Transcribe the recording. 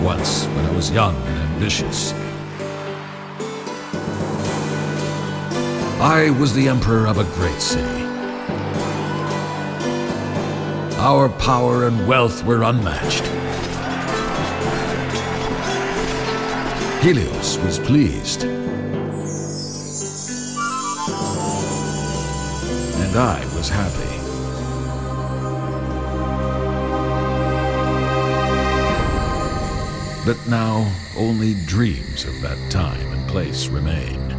once when I was young and ambitious. I was the emperor of a great city. Our power and wealth were unmatched. Helios was pleased. And I was happy. But now only dreams of that time and place remained.